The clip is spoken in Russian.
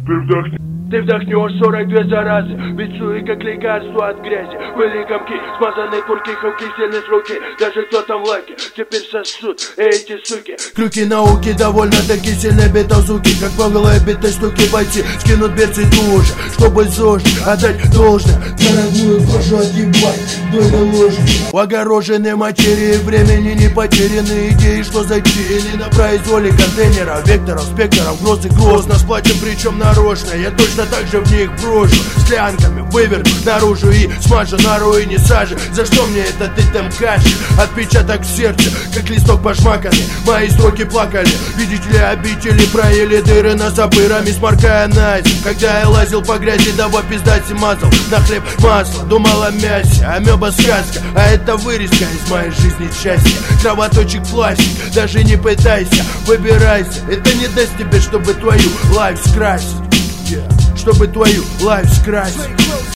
Ты вдохнешь 42 заразы, бицуи как лекарство от грязи. Были комки, смазанные курки, хавки, сильные с руки. Даже кто там в лаке, теперь сосут эти суки. Крюки науки довольно-таки сильно бетазуки. Как по голове битой штуки бойцы скинут берцы тоже, чтобы ЗОЖ отдать должное. Дорогую кожу отъебать, доля ложки. В огороженной материи времени не потеряны идеи, что затеяли на произволе контейнеров, векторов, спектров, гроз и гроз. Нас платим, причем нарочно, я точно так же в них брошу. Склянками выверну наружу и смажу на руине сажи. За что мне этот итем каши? Отпечаток в сердце, как листок пошмаканный. Мои строки плакали, видите ли, обители проели дыры носопырами, сморкая на зим. Когда я лазил по грязи, да во пиздате мазал на хлеб масло, думал о мясе, амеба сказка. А это вырезка из моей жизни счастья. Кровоточек пластик, даже не пытайся, выбирайся. Это не даст тебе, чтобы твою лайф скрасить, чтобы твою лайф скрасить.